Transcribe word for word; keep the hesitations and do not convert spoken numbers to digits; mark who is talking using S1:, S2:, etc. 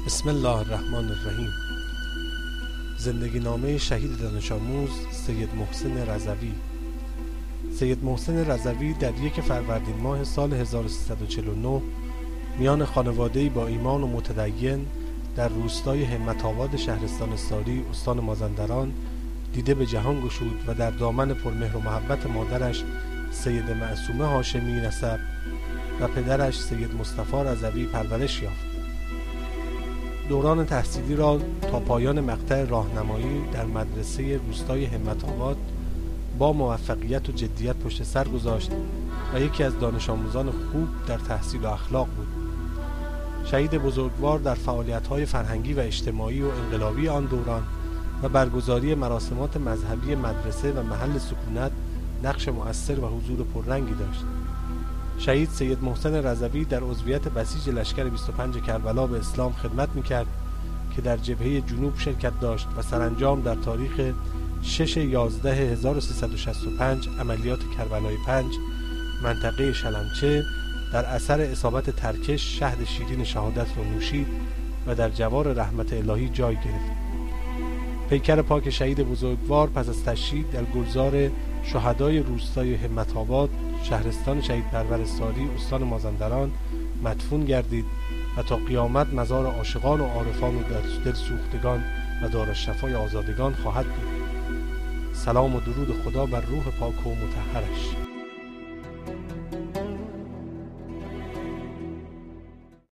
S1: بسم الله الرحمن الرحیم. زندگی نامه شهید دانش آموز سید محسن رضوی. سید محسن رضوی در یک فروردین ماه سال هزار و سیصد و چهل و نه میان خانواده‌ای با ایمان و متدین در روستای همت‌آباد شهرستان ساری استان مازندران دیده به جهان گشود و در دامن پرمهر و محبت مادرش سید معصومه هاشمی نسب و پدرش سید مصطفی رضوی پرورش یافت. دوران تحصیلی را تا پایان مقطع راهنمایی در مدرسه روستای همت‌آباد با موفقیت و جدیت پشت سر گذاشت و یکی از دانش آموزان خوب در تحصیل و اخلاق بود. شهید بزرگوار در فعالیت‌های فرهنگی و اجتماعی و انقلابی آن دوران و برگزاری مراسمات مذهبی مدرسه و محل سکونت نقش مؤثر و حضور پررنگی داشت. شهید سید محسن رضوی در عضویت بسیج لشکر بیست و پنج کربلا به اسلام خدمت می‌کرد که در جبهه جنوب شرکت داشت و سرانجام در تاریخ شش یازده هزار و سیصد و شصت و پنج عملیات کربلای پنج منطقه شلمچه در اثر اصابت ترکش شهد شیرین شهادت را نوشید و در جوار رحمت الهی جای گرفت. پیکر پاک شهید بزرگوار پس از تشییع در گلزار شهدای روستای همت‌آباد شهرستان شهید پرور ساری استان مازندران مدفون گردید و تا قیامت مزار عاشقان و عارفان و دل سوختگان و دارالشفای آزادگان خواهد بود. سلام و درود خدا بر روح پاک و مطهرش.